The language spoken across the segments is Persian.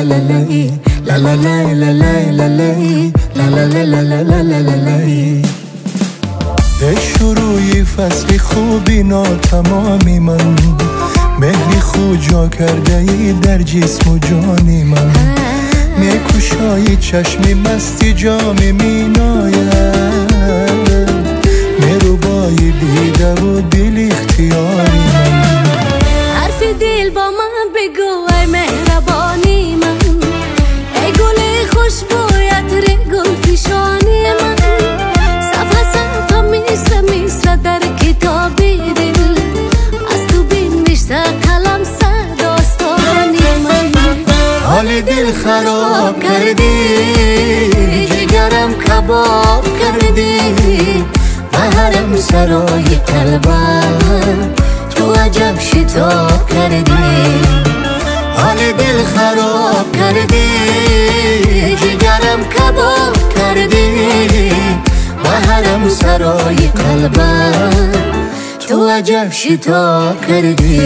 در شروعی فصلی خوبی ناتمامی من، مهری خود جا کرده ای در جسم و جانی من، میکشایی چشمی مستی جامی میناید، میروبایی دیده و دل اختیاری من. حرف دل با من بگو ای مهربانی من، ای گل خوشبویت ری گل فشانی من، صفحه صفحه میسره میسره در کتابی دل، از تو بینوشته قلم سر داستانی من. حال دل خراب کردی، جگرم کباب کردی، بهرم سرای قلبم تو عجب شتاب کردی. حال دل خراب کردی، جگرم کباب کردی، بهرم سرای قلبم تو عجب شتاب کردی.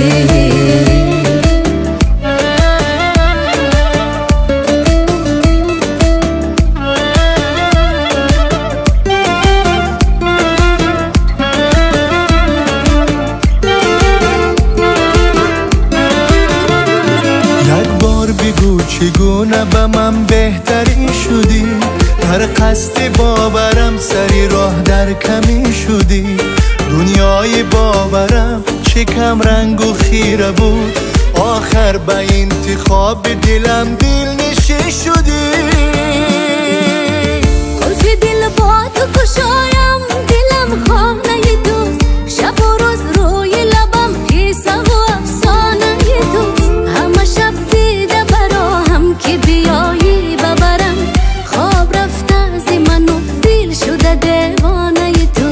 بگو چگونه به من بهتری شدی، هر قصد باورم سری راه در کمی شدی، دنیای باورم چه کم رنگ و خیره بود، آخر به انتخاب دلم دل نشین شدی. قلف دل با تو کشایم، دلم خانه دوست، شب و روز روی لبم قصه و افسانه دوست، همه شب دیده براهم که بیایی ببرم، خواب رفته از من و دل شده دیوانه تو.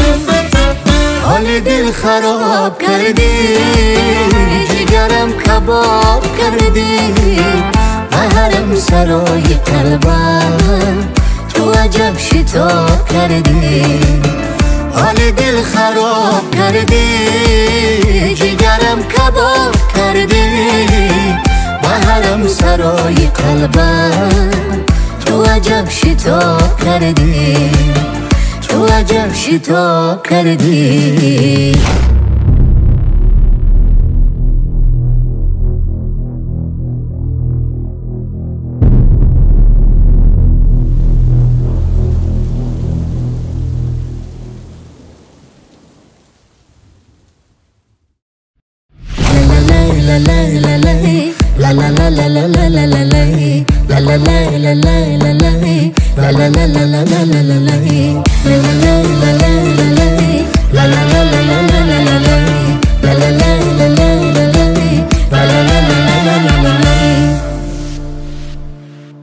حال دل خراب کردی، جگرم کباب کردی، بهرم سرای قلبم تو عجب شتاب کردی. حال دل خراب کردی، جگرم کباب کردی، بهرم سرای قلبم تو عجب شتاب کردی، تو عجب شتاب کردی. La la la la la